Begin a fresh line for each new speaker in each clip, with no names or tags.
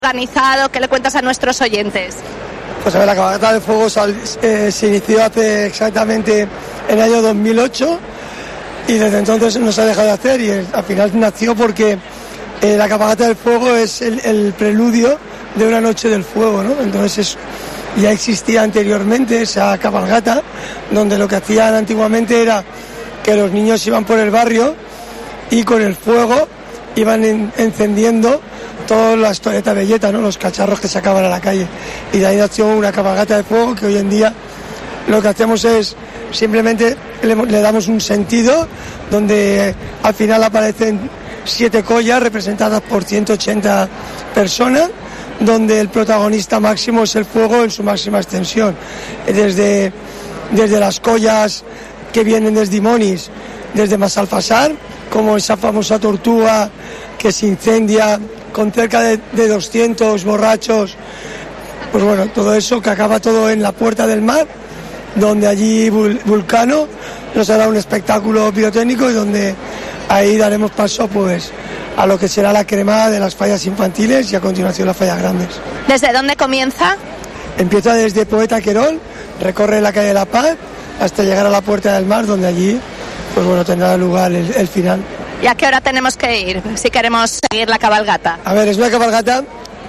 organizado? ¿Qué le cuentas a nuestros oyentes?
Pues a ver, la cabalgata de fuego se inició hace exactamente en el año 2008 y desde entonces no se ha dejado de hacer, y al final nació porque la cabalgata del fuego es el preludio de una noche del fuego, ¿no? Entonces ya existía anteriormente esa cabalgata, donde lo que hacían antiguamente era que los niños iban por el barrio y con el fuego iban encendiendo todas las toretas belletas, ¿no? Los cacharros que sacaban a la calle, y de ahí nació una cabalgata de fuego que hoy en día lo que hacemos es simplemente le damos un sentido donde al final aparecen 7 collas representadas por 180 personas, donde el protagonista máximo es el fuego en su máxima extensión, desde las collas que vienen desde Dimonis, desde Massalfassar, como esa famosa tortuga que se incendia con cerca de 200 borrachos, pues bueno, todo eso que acaba todo en la Puerta del Mar, donde allí Vulcano nos hará un espectáculo pirotécnico y donde ahí daremos paso pues a lo que será la cremada de las fallas infantiles y a continuación las fallas grandes.
¿Desde dónde comienza?
Empieza desde Poeta Querol, recorre la calle La Paz hasta llegar a la Puerta del Mar, donde allí pues bueno, tendrá lugar el final.
¿Y a qué hora tenemos que ir si queremos seguir la cabalgata?
A ver, es una cabalgata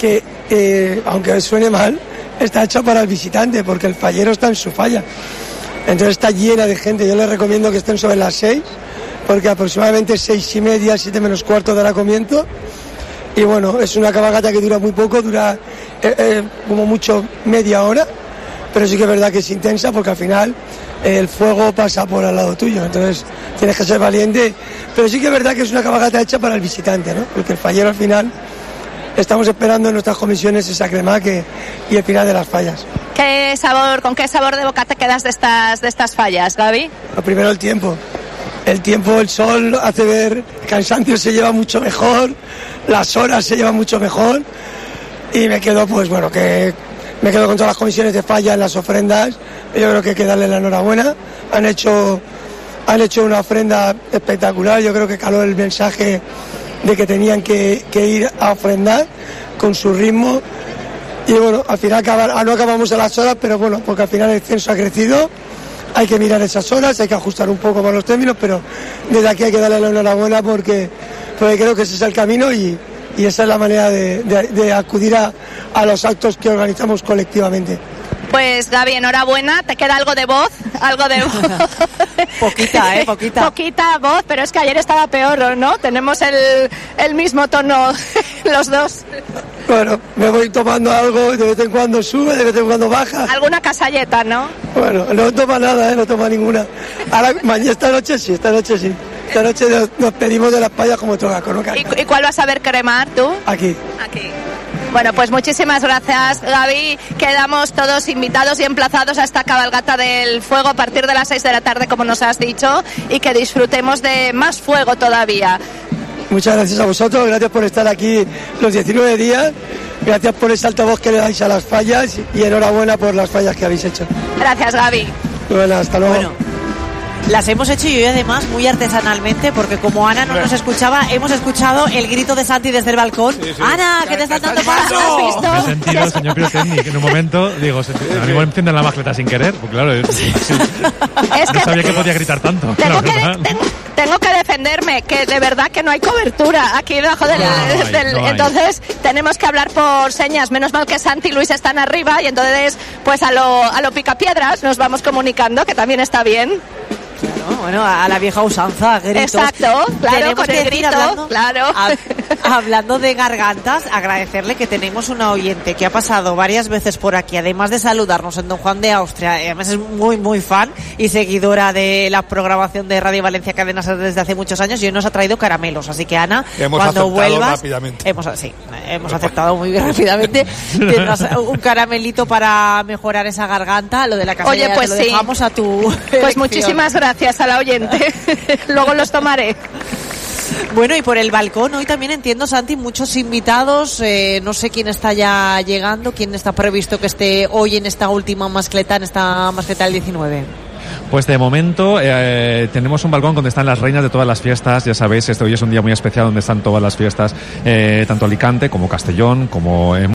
que aunque suene mal, está hecha para el visitante, porque el fallero está en su falla. Entonces está llena de gente. Yo les recomiendo que estén sobre las 6, porque aproximadamente 6:30, 7 menos cuarto dará comienzo. Y bueno, es una cabalgata que dura muy poco, dura como mucho media hora, pero sí que es verdad que es intensa, porque al final el fuego pasa por al lado tuyo, entonces tienes que ser valiente, pero sí que es verdad que es una cabalgata hecha para el visitante, ¿no? Porque el fallero al final estamos esperando en nuestras comisiones esa crema y el final de las fallas.
¿Con qué sabor de boca te quedas de estas fallas, Gaby?
Lo primero, el tiempo, el sol hace ver, el cansancio se lleva mucho mejor, las horas se llevan mucho mejor, y me quedo pues bueno, me quedo con todas las comisiones de falla en las ofrendas. Yo creo que hay que darle la enhorabuena. Han hecho una ofrenda espectacular. Yo creo que caló el mensaje de que tenían que ir a ofrendar con su ritmo. Y bueno, al final no acabamos a las horas, pero bueno, porque al final el censo ha crecido. Hay que mirar esas horas, hay que ajustar un poco más los términos, pero desde aquí hay que darle la enhorabuena porque creo que ese es el camino y esa es la manera de acudir a los actos que organizamos colectivamente.
Pues Gaby, enhorabuena, te queda algo de voz. Poquita voz, pero es que ayer estaba peor, ¿no? Tenemos el mismo tono los dos.
Bueno, me voy tomando algo, de vez en cuando sube, de vez en cuando baja.
Alguna casalleta, ¿no?
Bueno, no toma nada, no toma ninguna. Esta noche sí. Esta noche nos pedimos de las fallas como toca, ¿no?
¿Y cuál vas a ver cremar tú?
Aquí.
Bueno, pues muchísimas gracias, Gaby. Quedamos todos invitados y emplazados a esta cabalgata del fuego a partir de las 6 de la tarde, como nos has dicho, y que disfrutemos de más fuego todavía.
Muchas gracias a vosotros, gracias por estar aquí los 19 días, gracias por ese altavoz que le dais a las fallas y enhorabuena por las fallas que habéis hecho.
Gracias, Gaby.
Bueno, hasta luego.
Bueno, las hemos hecho y además muy artesanalmente, porque como Ana no nos escuchaba, hemos escuchado el grito de Santi desde el balcón. Sí. Ana, que te están dando paso, ¿has visto?
Me he sentido, señor Pirotécnico, en un momento, digo, a mí me encienden la macleta sin querer, porque claro, no sabía que podía gritar tanto.
Tengo que defenderme, que de verdad que no hay cobertura aquí debajo del... Entonces tenemos que hablar por señas. Menos mal que Santi y Luis están arriba y entonces pues a lo picapiedras nos vamos comunicando, que también está bien.
Bueno, a la vieja usanza, gritos.
Exacto, claro, con el grito,
hablando de gargantas, agradecerle que tenemos una oyente que ha pasado varias veces por aquí, además de saludarnos en Don Juan de Austria, además es muy, muy fan y seguidora de la programación de Radio Valencia Cadena Ser desde hace muchos años, y hoy nos ha traído caramelos, así que Ana, cuando vuelvas...
Rápidamente.
Hemos aceptado muy bien rápidamente. Tendrás un caramelito para mejorar esa garganta, lo de la casilla.
Oye, pues
te lo dejamos a tu
Pues
elección.
Muchísimas gracias a la oyente. Luego los tomaré.
Bueno, y por el balcón hoy también entiendo, Santi, muchos invitados, no sé quién está ya llegando, quién está previsto que esté hoy en esta última mascleta, del 19.
Pues de momento tenemos un balcón donde están las reinas de todas las fiestas. Ya sabéis, hoy es un día muy especial donde están todas las fiestas, tanto Alicante como Castellón, como